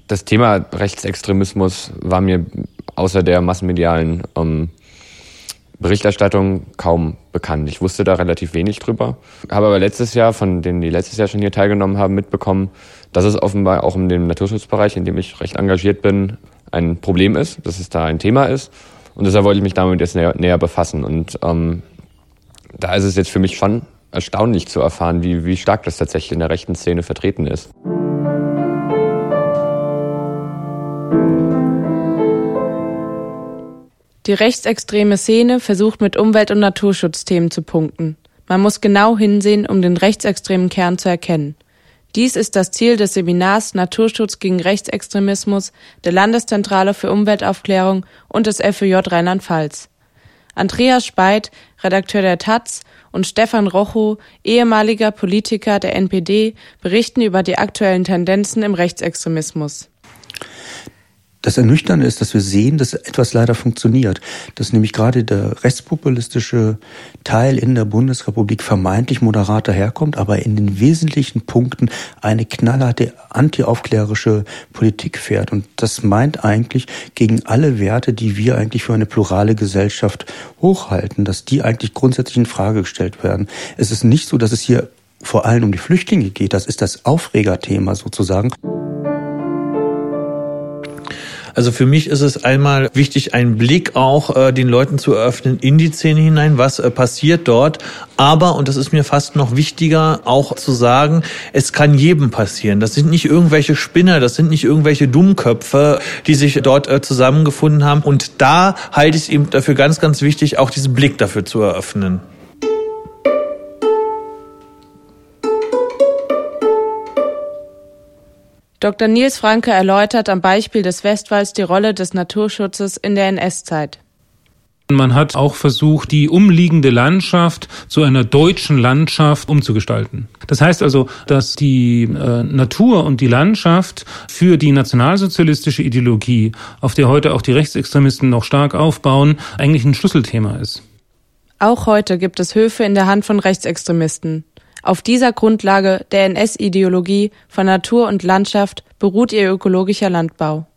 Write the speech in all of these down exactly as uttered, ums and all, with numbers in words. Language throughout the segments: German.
Das Thema Rechtsextremismus war mir außer der massenmedialen ähm, Berichterstattung kaum bekannt. Ich wusste da relativ wenig drüber. Habe aber letztes Jahr, von denen, die letztes Jahr schon hier teilgenommen haben, mitbekommen, dass es offenbar auch in dem Naturschutzbereich, in dem ich recht engagiert bin, ein Problem ist, dass es da ein Thema ist. Und deshalb wollte ich mich damit jetzt näher, näher befassen. Und ähm, da ist es jetzt für mich schon erstaunlich zu erfahren, wie, wie stark das tatsächlich in der rechten Szene vertreten ist. Die rechtsextreme Szene versucht mit Umwelt- und Naturschutzthemen zu punkten. Man muss genau hinsehen, um den rechtsextremen Kern zu erkennen. Dies ist das Ziel des Seminars Naturschutz gegen Rechtsextremismus der Landeszentrale für Umweltaufklärung und des F E J Rheinland-Pfalz. Andreas Speit, Redakteur der Taz, und Stefan Rochow, ehemaliger Politiker der N P D, berichten über die aktuellen Tendenzen im Rechtsextremismus. Das Ernüchternde ist, dass wir sehen, dass etwas leider funktioniert. Dass nämlich gerade der rechtspopulistische Teil in der Bundesrepublik vermeintlich moderater herkommt, aber in den wesentlichen Punkten eine knallharte antiaufklärerische Politik fährt. Und das meint eigentlich gegen alle Werte, die wir eigentlich für eine plurale Gesellschaft hochhalten, dass die eigentlich grundsätzlich in Frage gestellt werden. Es ist nicht so, dass es hier vor allem um die Flüchtlinge geht. Das ist das Aufregerthema sozusagen. Also für mich ist es einmal wichtig, einen Blick auch äh, den Leuten zu eröffnen in die Szene hinein, was äh, passiert dort. Aber, und das ist mir fast noch wichtiger, auch zu sagen, es kann jedem passieren. Das sind nicht irgendwelche Spinner, das sind nicht irgendwelche Dummköpfe, die sich dort äh, zusammengefunden haben. Und da halte ich es eben dafür ganz, ganz wichtig, auch diesen Blick dafür zu eröffnen. Doktor Nils Franke erläutert am Beispiel des Westwalds die Rolle des Naturschutzes in der N S-Zeit. Man hat auch versucht, die umliegende Landschaft zu einer deutschen Landschaft umzugestalten. Das heißt also, dass die äh, Natur und die Landschaft für die nationalsozialistische Ideologie, auf der heute auch die Rechtsextremisten noch stark aufbauen, eigentlich ein Schlüsselthema ist. Auch heute gibt es Höfe in der Hand von Rechtsextremisten. Auf dieser Grundlage der N S-Ideologie von Natur und Landschaft beruht ihr ökologischer Landbau.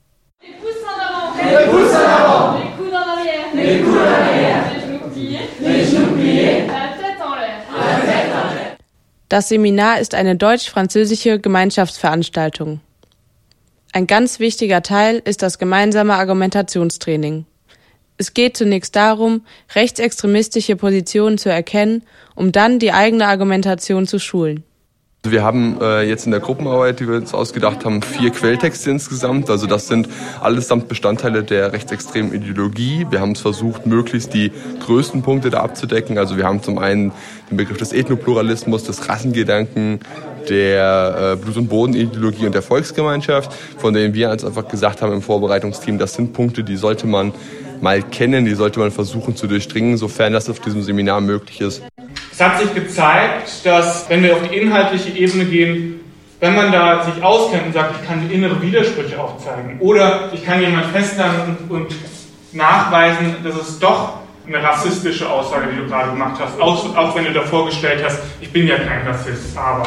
Das Seminar ist eine deutsch-französische Gemeinschaftsveranstaltung. Ein ganz wichtiger Teil ist das gemeinsame Argumentationstraining. Es geht zunächst darum, rechtsextremistische Positionen zu erkennen, um dann die eigene Argumentation zu schulen. Wir haben äh, jetzt in der Gruppenarbeit, die wir uns ausgedacht haben, vier Quelltexte insgesamt. Also das sind allesamt Bestandteile der rechtsextremen Ideologie. Wir haben es versucht, möglichst die größten Punkte da abzudecken. Also wir haben zum einen den Begriff des Ethnopluralismus, des Rassengedanken, der äh, Blut- und Bodenideologie und der Volksgemeinschaft, von denen wir uns einfach gesagt haben im Vorbereitungsteam, das sind Punkte, die sollte man mal kennen, die sollte man versuchen zu durchdringen, sofern das auf diesem Seminar möglich ist. Es hat sich gezeigt, dass, wenn wir auf die inhaltliche Ebene gehen, wenn man da sich auskennt und sagt, ich kann innere Widersprüche aufzeigen oder ich kann jemand festnageln und, und nachweisen, dass es doch eine rassistische Aussage, die du gerade gemacht hast, auch, auch wenn du davor gestellt hast, ich bin ja kein Rassist, aber...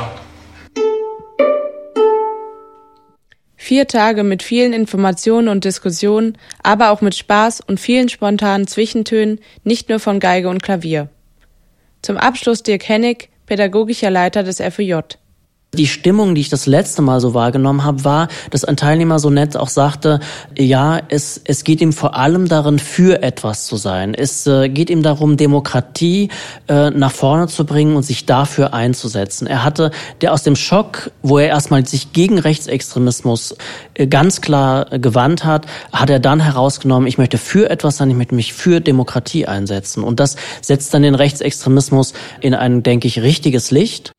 Vier Tage mit vielen Informationen und Diskussionen, aber auch mit Spaß und vielen spontanen Zwischentönen, nicht nur von Geige und Klavier. Zum Abschluss Dirk Hennig, pädagogischer Leiter des F E J. Die Stimmung, die ich das letzte Mal so wahrgenommen habe, war, dass ein Teilnehmer so nett auch sagte, ja, es es geht ihm vor allem darin, für etwas zu sein. Es äh, geht ihm darum, Demokratie äh, nach vorne zu bringen und sich dafür einzusetzen. Er hatte, der aus dem Schock, wo er erstmal sich gegen Rechtsextremismus äh, ganz klar äh, gewandt hat, hat er dann herausgenommen, ich möchte für etwas sein, ich möchte mich für Demokratie einsetzen. Und das setzt dann den Rechtsextremismus in ein, denke ich, richtiges Licht.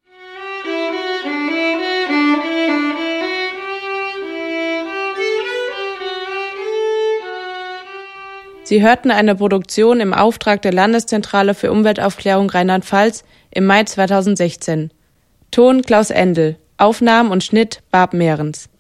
Sie hörten eine Produktion im Auftrag der Landeszentrale für Umweltaufklärung Rheinland-Pfalz im Mai zweitausendsechzehn. Ton Klaus Endel, Aufnahmen und Schnitt Barb Mehrens.